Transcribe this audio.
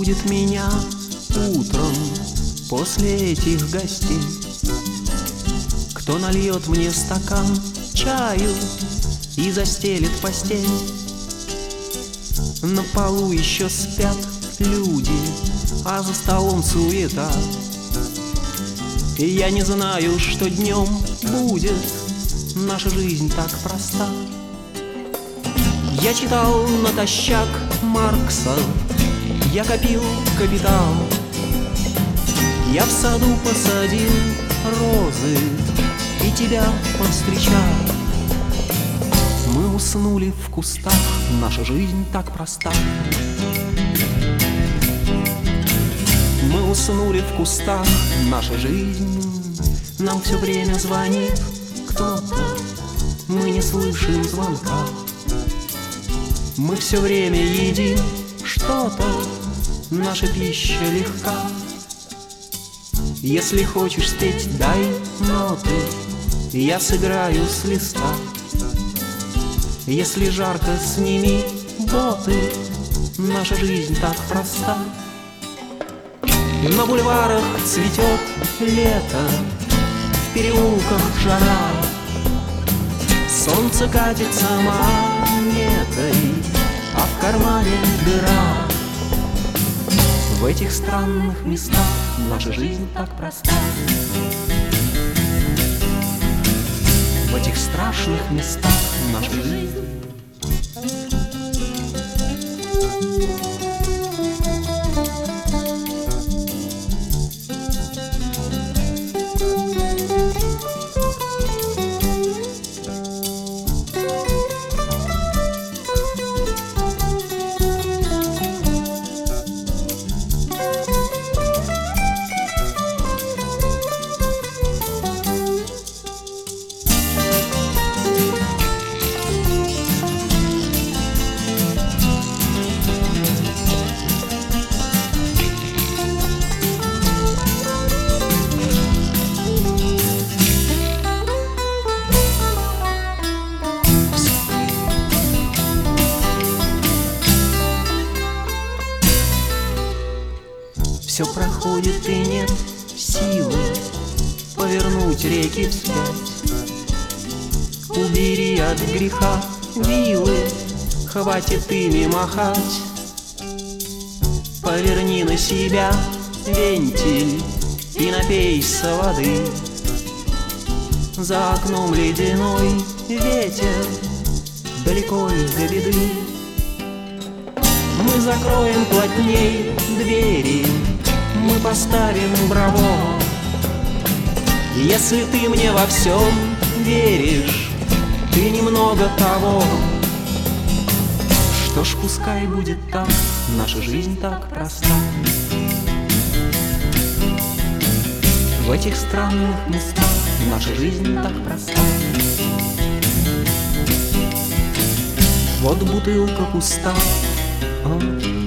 будет меня утром после этих гостей? Кто нальет мне стакан чаю и застелит постель? На полу еще спят люди, а за столом суета. И я не знаю, что днем будет. Наша жизнь так проста. Я читал натощак Маркса, я копил капитал. Я в саду посадил розы и тебя повстречал. Мы уснули в кустах, наша жизнь так проста. Мы уснули в кустах, наша жизнь. Нам все время звонит кто-то, мы не слышим звонка. Мы все время едим что-то, наша пища легка. Если хочешь спеть, дай ноты, я сыграю с листа. Если жарко, сними боты, наша жизнь так проста. На бульварах цветет лето, в переулках жара. Солнце катится монетой, а в кармане дыра. В этих странных местах наша жизнь так проста. В этих страшных местах наша жизнь. Все проходит и нет силы повернуть реки вспять. Убери от греха вилы, хватит ими махать. Поверни на себя вентиль и напейся воды. За окном ледяной ветер, далеко до беды. Мы закроем плотней двери, мы поставим браво. Если ты мне во всем веришь, ты немного того. Что ж, пускай будет так, наша жизнь так проста. В этих странных местах наша жизнь так проста. Вот бутылка пуста,